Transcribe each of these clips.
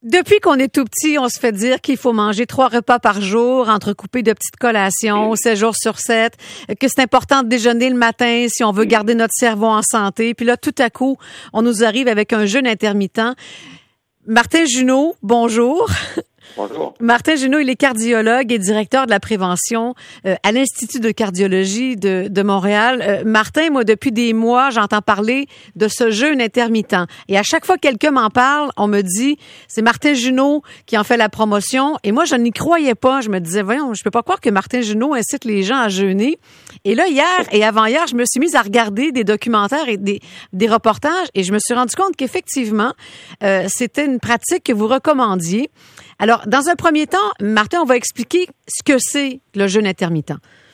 Depuis qu'on est tout petit, on se fait dire qu'il faut manger 3 repas par jour, entrecoupés de petites collations, 7 jours sur 7, que c'est important de déjeuner le matin si on veut garder notre cerveau en santé. Puis là, tout à coup, on nous arrive avec un jeûne intermittent. Martin Junot, bonjour. Bonjour. Martin Junot, il est cardiologue et directeur de la prévention à l'Institut de cardiologie de Montréal. Martin, moi, depuis des mois, j'entends parler de ce jeûne intermittent. Et à chaque fois que quelqu'un m'en parle, on me dit, c'est Martin Junot qui en fait la promotion. Et moi, je n'y croyais pas. Je me disais, voyons, je peux pas croire que Martin Junot incite les gens à jeûner. Et là, hier et avant-hier, je me suis mise à regarder des documentaires et des reportages et je me suis rendu compte qu'effectivement, c'était une pratique que vous recommandiez. Alors, dans un premier temps, Martin, on va expliquer ce que c'est le jeûne intermittent.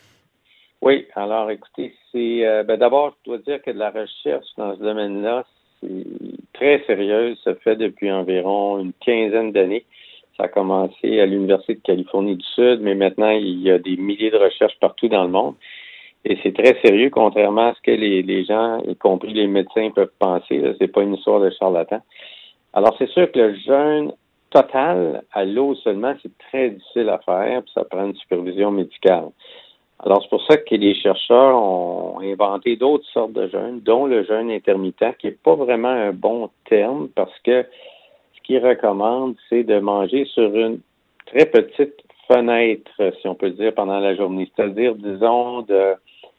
Oui, alors écoutez, c'est d'abord, je dois dire que de la recherche dans ce domaine-là, c'est très sérieuse, ça fait depuis environ une quinzaine d'années. Ça a commencé à l'Université de Californie du Sud, mais maintenant, il y a des milliers de recherches partout dans le monde. Et c'est très sérieux, contrairement à ce que les gens, y compris les médecins, peuvent penser. Là, c'est pas une histoire de charlatan. Alors, c'est sûr que le jeûne total à l'eau seulement, c'est très difficile à faire, puis ça prend une supervision médicale. Alors, c'est pour ça que les chercheurs ont inventé d'autres sortes de jeûnes, dont le jeûne intermittent, qui n'est pas vraiment un bon terme, parce que ce qu'ils recommandent, c'est de manger sur une très petite fenêtre, si on peut dire, pendant la journée. C'est-à-dire, disons, de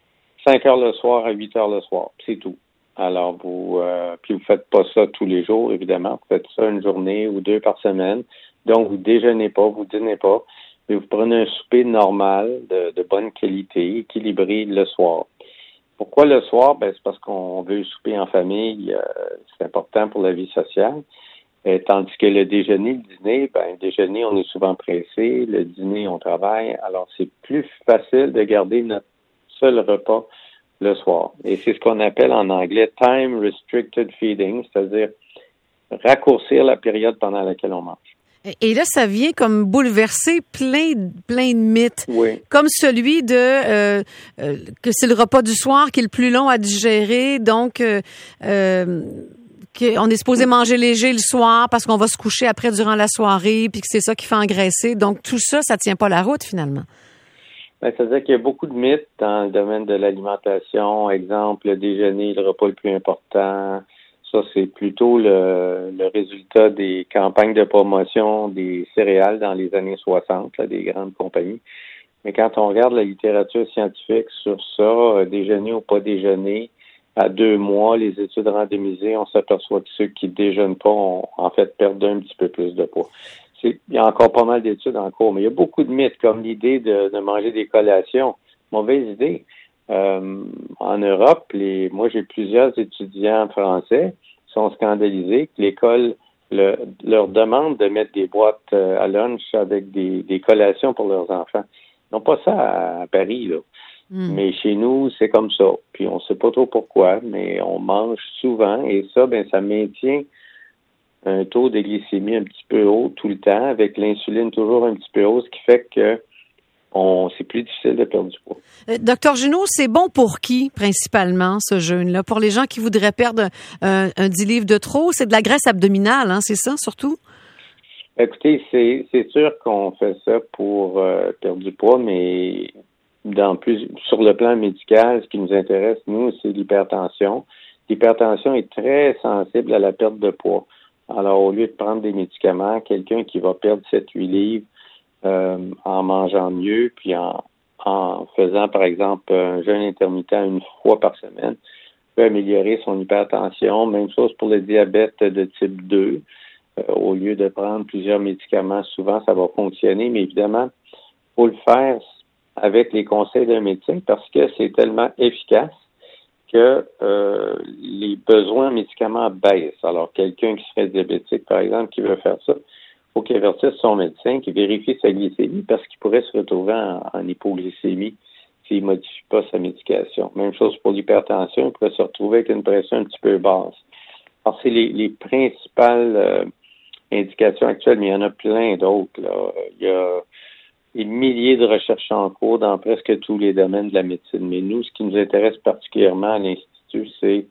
5 heures le soir à 8 heures le soir. C'est tout. Alors, puis vous faites pas ça tous les jours, évidemment. Vous faites ça une journée ou 2 par semaine. Donc, vous déjeunez pas, vous dînez pas, mais vous prenez un souper normal, de bonne qualité, équilibré le soir. Pourquoi le soir? Ben, c'est parce qu'on veut souper en famille. C'est important pour la vie sociale. Tandis que le déjeuner, le dîner, le déjeuner, on est souvent pressé. Le dîner, on travaille. Alors, c'est plus facile de garder notre seul repas le soir. Et c'est ce qu'on appelle en anglais time restricted feeding, c'est-à-dire raccourcir la période pendant laquelle on mange. Et là, ça vient comme bouleverser plein de mythes. Oui. Comme celui de que c'est le repas du soir qui est le plus long à digérer, donc qu'on est supposé manger léger le soir parce qu'on va se coucher après durant la soirée, puis que c'est ça qui fait engraisser. Donc tout ça, ça tient pas la route finalement. C'est-à-dire qu'il y a beaucoup de mythes dans le domaine de l'alimentation. Exemple, le déjeuner, le repas le plus important. Ça, c'est plutôt le résultat des campagnes de promotion des céréales dans les années 60, là, des grandes compagnies. Mais quand on regarde la littérature scientifique sur ça, déjeuner ou pas déjeuner, à 2 mois, les études randomisées, on s'aperçoit que ceux qui déjeunent pas ont en fait perdu un petit peu plus de poids. Il y a encore pas mal d'études en cours, mais il y a beaucoup de mythes, comme l'idée de manger des collations. Mauvaise idée. En Europe, moi j'ai plusieurs étudiants français qui sont scandalisés que l'école leur demande de mettre des boîtes à lunch avec des collations pour leurs enfants. Ils n'ont pas ça à Paris, là. Mais chez nous, c'est comme ça. Puis on sait pas trop pourquoi, mais on mange souvent et ça, ça maintient un taux de glycémie un petit peu haut tout le temps, avec l'insuline toujours un petit peu haut, ce qui fait que c'est plus difficile de perdre du poids. Docteur Junot, c'est bon pour qui, principalement, ce jeûne-là? Pour les gens qui voudraient perdre un 10 livres de trop, c'est de la graisse abdominale, hein, c'est ça, surtout? Écoutez, c'est sûr qu'on fait ça pour perdre du poids, mais sur le plan médical, ce qui nous intéresse, nous, c'est l'hypertension. L'hypertension est très sensible à la perte de poids. Alors, au lieu de prendre des médicaments, quelqu'un qui va perdre 7-8 livres en mangeant mieux, puis en faisant, par exemple, un jeûne intermittent 1 fois par semaine, peut améliorer son hypertension. Même chose pour le diabète de type 2. Au lieu de prendre plusieurs médicaments, souvent, ça va fonctionner. Mais évidemment, il faut le faire avec les conseils d'un médecin parce que c'est tellement efficace que les besoins en médicaments baissent. Alors, quelqu'un qui serait diabétique, par exemple, qui veut faire ça, il faut qu'il avertisse son médecin, qui vérifie sa glycémie parce qu'il pourrait se retrouver en hypoglycémie s'il ne modifie pas sa médication. Même chose pour l'hypertension, il pourrait se retrouver avec une pression un petit peu basse. Alors, c'est les principales indications actuelles, mais il y en a plein d'autres, là. Il y a des milliers de recherches en cours dans presque tous les domaines de la médecine. Mais nous, ce qui nous intéresse particulièrement à l'Institut, c'est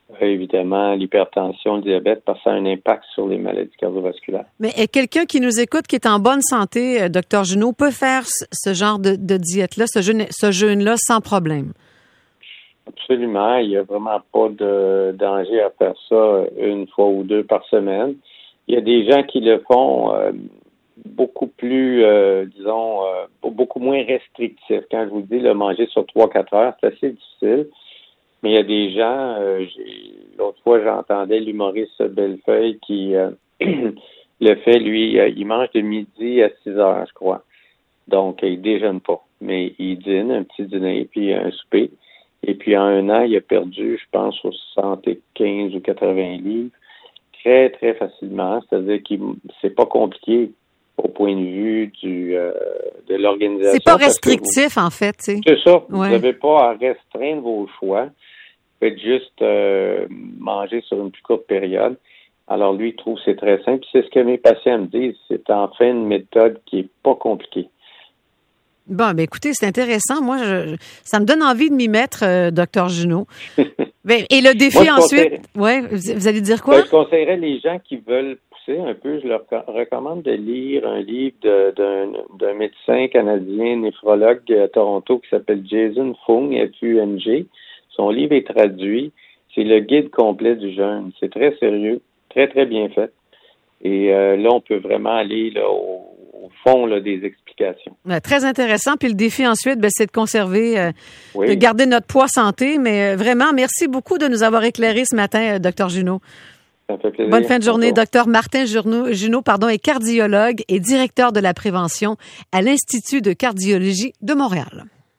évidemment l'hypertension, le diabète, parce que ça a un impact sur les maladies cardiovasculaires. Mais quelqu'un qui nous écoute, qui est en bonne santé, Dr Junot, peut faire ce genre de diète-là, ce jeûne-là, sans problème? Absolument. Il n'y a vraiment pas de danger à faire ça une fois ou deux par semaine. Il y a des gens qui le font beaucoup plus, beaucoup moins restrictif. Quand je vous dis le manger sur 3-4 heures, c'est assez difficile. Mais il y a des gens, l'autre fois, j'entendais l'humoriste Bellefeuille qui le fait, lui, il mange de midi à 6 heures, je crois. Donc, il déjeune pas. Mais il dîne, un petit dîner, puis un souper. Et puis, en un an, il a perdu, je pense, 75 ou 80 livres. Très, très facilement. C'est-à-dire que c'est pas compliqué au point de vue de l'organisation. C'est pas restrictif, en fait, tu sais. C'est ça. Ouais. Vous n'avez pas à restreindre vos choix. Vous faites juste manger sur une plus courte période. Alors, lui, il trouve que c'est très simple. C'est ce que mes patients me disent. C'est enfin une méthode qui est pas compliquée. Bon, ben écoutez, c'est intéressant. Moi, ça me donne envie de m'y mettre, Dr Junot. Ben, et le défi ensuite, ouais, vous allez dire quoi? Je conseillerais les gens qui veulent pousser un peu, je leur recommande de lire un livre d'un médecin canadien, néphrologue à Toronto qui s'appelle Jason Fung, F-U-N-G. Son livre est traduit. C'est le guide complet du jeûne. C'est très sérieux, très, très bien fait. Et là, on peut vraiment aller là, au fond là, des explications. Très intéressant. Puis le défi ensuite, c'est de conserver, oui. de garder notre poids santé. Mais vraiment, merci beaucoup de nous avoir éclairé ce matin, Dr Junot. Ça fait plaisir. Bonne fin de journée. Dr Martin Junot, est cardiologue et directeur de la prévention à l'Institut de cardiologie de Montréal.